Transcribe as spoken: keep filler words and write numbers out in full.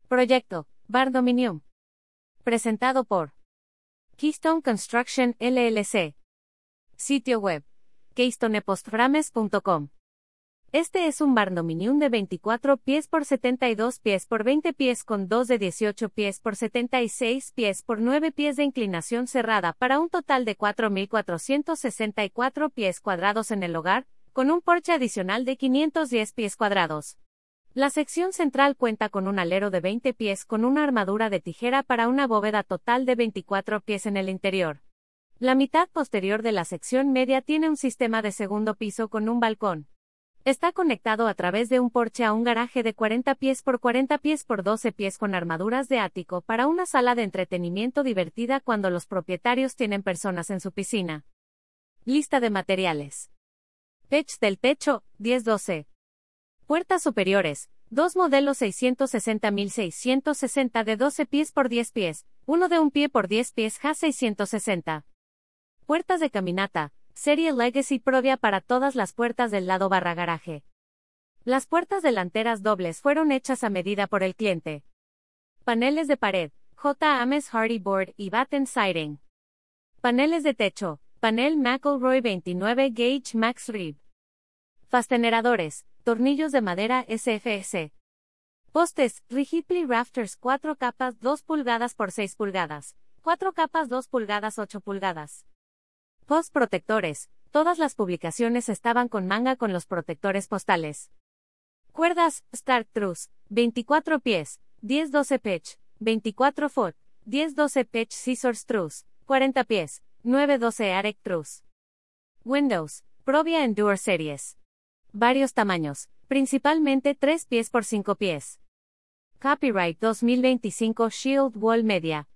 Proyecto Bardominium. Presentado por Keystone Construction L L C. Sitio web keystonepost-frames punto com. Este es un bardominium de veinticuatro pies por setenta y dos pies por veinte pies con dos de dieciocho pies por setenta y seis pies por nueve pies de inclinación cerrada para un total de cuatro mil cuatrocientos sesenta y cuatro pies cuadrados en el hogar, con un porche adicional de quinientos diez pies cuadrados. La sección central cuenta con un alero de veinte pies con una armadura de tijera para una bóveda total de veinticuatro pies en el interior. La mitad posterior de la sección media tiene un sistema de segundo piso con un balcón. Está conectado a través de un porche a un garaje de cuarenta pies por cuarenta pies por doce pies con armaduras de ático para una sala de entretenimiento divertida cuando los propietarios tienen personas en su piscina. Lista de materiales. Pitch del techo, diez doce. Puertas superiores, dos modelos seiscientos sesenta mil seiscientos sesenta de doce pies por diez pies, uno de un pie por diez pies H A seiscientos sesenta. Puertas de caminata, serie Legacy Provia para todas las puertas del lado barra garaje. Las puertas delanteras dobles fueron hechas a medida por el cliente. Paneles de pared, J. Ames Hardy Board y Batten Siding. Paneles de techo, panel McElroy veintinueve Gauge Max Rib. Fasteneradores, tornillos de madera S F S. Postes, Rigidly Rafters cuatro capas dos pulgadas por seis pulgadas, cuatro capas dos pulgadas ocho pulgadas. Post protectores, todas las publicaciones estaban con manga con los protectores postales. Cuerdas, Stark Truss, veinticuatro pies, diez doce pitch, veinticuatro foot, diez doce pitch Scissors Truss, cuarenta pies, nueve doce Arec Truss. Windows, Provia Endure Series. Varios tamaños, principalmente tres pies por cinco pies. Copyright dos mil veinticinco Shield Wall Media.